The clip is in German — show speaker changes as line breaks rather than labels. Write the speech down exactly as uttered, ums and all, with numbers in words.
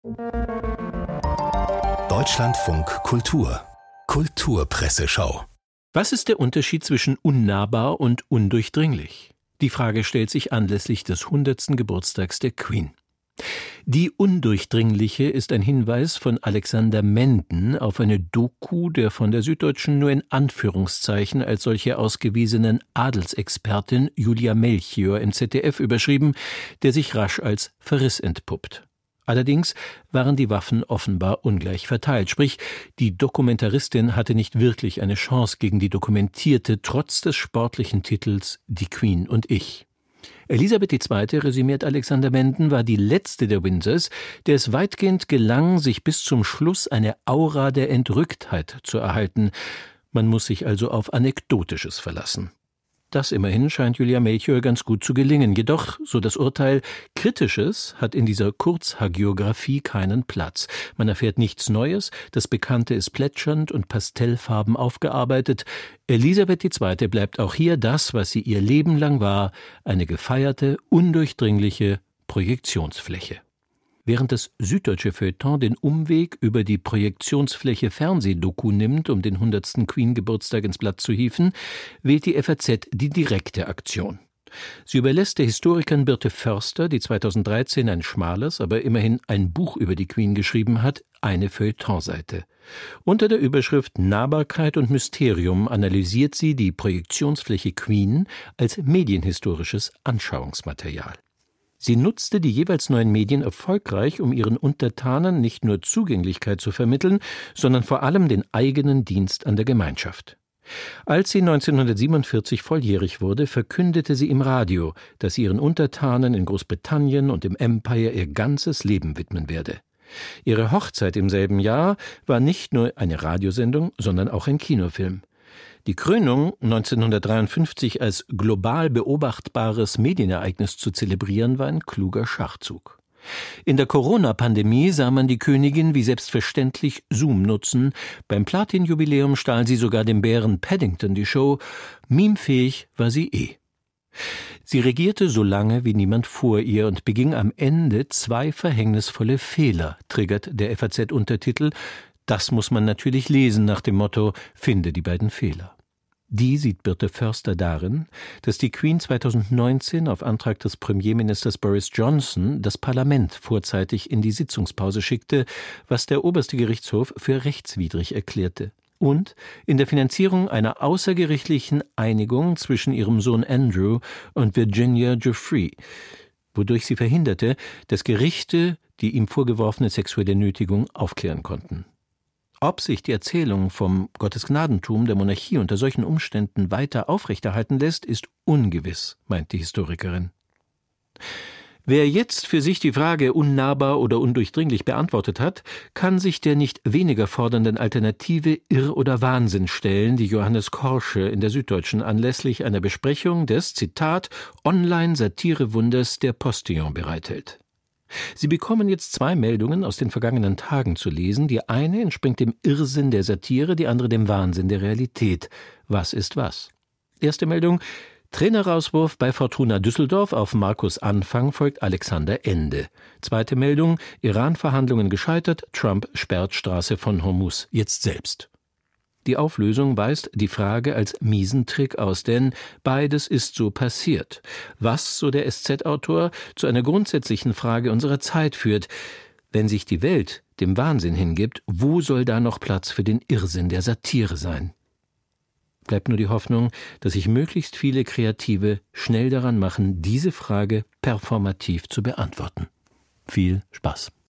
Deutschlandfunk Kultur Kulturpresseschau.
Was ist der Unterschied zwischen unnahbar und undurchdringlich? Die Frage stellt sich anlässlich des hundertsten Geburtstags der Queen. Die Undurchdringliche ist ein Hinweis von Alexander Menden auf eine Doku der von der Süddeutschen nur in Anführungszeichen als solche ausgewiesenen Adelsexpertin Julia Melchior im Z D F überschrieben, der sich rasch als Verriss entpuppt. Allerdings waren die Waffen offenbar ungleich verteilt, sprich, die Dokumentaristin hatte nicht wirklich eine Chance gegen die Dokumentierte, trotz des sportlichen Titels »Die Queen und ich«. Elisabeth die Zweite., resümiert Alexander Menden, war die letzte der Windsors, der es weitgehend gelang, sich bis zum Schluss eine Aura der Entrücktheit zu erhalten. Man muss sich also auf Anekdotisches verlassen. Das immerhin scheint Julia Melchior ganz gut zu gelingen. Jedoch, so das Urteil, Kritisches hat in dieser Kurzhagiographie keinen Platz. Man erfährt nichts Neues, das Bekannte ist plätschernd und pastellfarben aufgearbeitet. Elisabeth die Zweite bleibt auch hier das, was sie ihr Leben lang war, eine gefeierte, undurchdringliche Projektionsfläche. Während das süddeutsche Feuilleton den Umweg über die Projektionsfläche Fernsehdoku nimmt, um den hundertsten Queen-Geburtstag ins Blatt zu hieven, wählt die F A Z die direkte Aktion. Sie überlässt der Historikerin Birte Förster, die zweitausenddreizehn ein schmales, aber immerhin ein Buch über die Queen geschrieben hat, eine Feuilletonseite. Unter der Überschrift Nahbarkeit und Mysterium analysiert sie die Projektionsfläche Queen als medienhistorisches Anschauungsmaterial. Sie nutzte die jeweils neuen Medien erfolgreich, um ihren Untertanen nicht nur Zugänglichkeit zu vermitteln, sondern vor allem den eigenen Dienst an der Gemeinschaft. Als sie neunzehnhundertsiebenundvierzig volljährig wurde, verkündete sie im Radio, dass sie ihren Untertanen in Großbritannien und im Empire ihr ganzes Leben widmen werde. Ihre Hochzeit im selben Jahr war nicht nur eine Radiosendung, sondern auch ein Kinofilm. Die Krönung neunzehnhundertdreiundfünfzig als global beobachtbares Medienereignis zu zelebrieren, war ein kluger Schachzug. In der Corona-Pandemie sah man die Königin wie selbstverständlich Zoom nutzen. Beim Platin-Jubiläum stahl sie sogar dem Bären Paddington die Show. Memefähig war sie eh. Sie regierte so lange wie niemand vor ihr und beging am Ende zwei verhängnisvolle Fehler, triggert der F A Z-Untertitel. Das muss man natürlich lesen nach dem Motto, finde die beiden Fehler. Die sieht Birte Förster darin, dass die Queen zweitausendneunzehn auf Antrag des Premierministers Boris Johnson das Parlament vorzeitig in die Sitzungspause schickte, was der oberste Gerichtshof für rechtswidrig erklärte. Und in der Finanzierung einer außergerichtlichen Einigung zwischen ihrem Sohn Andrew und Virginia Giuffre, wodurch sie verhinderte, dass Gerichte die ihm vorgeworfene sexuelle Nötigung aufklären konnten. Ob sich die Erzählung vom Gottesgnadentum der Monarchie unter solchen Umständen weiter aufrechterhalten lässt, ist ungewiss, meint die Historikerin. Wer jetzt für sich die Frage unnahbar oder undurchdringlich beantwortet hat, kann sich der nicht weniger fordernden Alternative Irr oder Wahnsinn stellen, die Johannes Korsche in der Süddeutschen anlässlich einer Besprechung des, Zitat, Online-Satire-Wunders der Postillon bereithält. Sie bekommen jetzt zwei Meldungen aus den vergangenen Tagen zu lesen. Die eine entspringt dem Irrsinn der Satire, die andere dem Wahnsinn der Realität. Was ist was? Erste Meldung: Trainerauswurf bei Fortuna Düsseldorf, auf Markus Anfang folgt Alexander Ende. Zweite Meldung: Iran-Verhandlungen gescheitert, Trump sperrt Straße von Hormuz jetzt selbst. Die Auflösung weist die Frage als miesen Trick aus, denn beides ist so passiert. Was, so der S Z-Autor, zu einer grundsätzlichen Frage unserer Zeit führt. Wenn sich die Welt dem Wahnsinn hingibt, wo soll da noch Platz für den Irrsinn der Satire sein? Bleibt nur die Hoffnung, dass sich möglichst viele Kreative schnell daran machen, diese Frage performativ zu beantworten. Viel Spaß!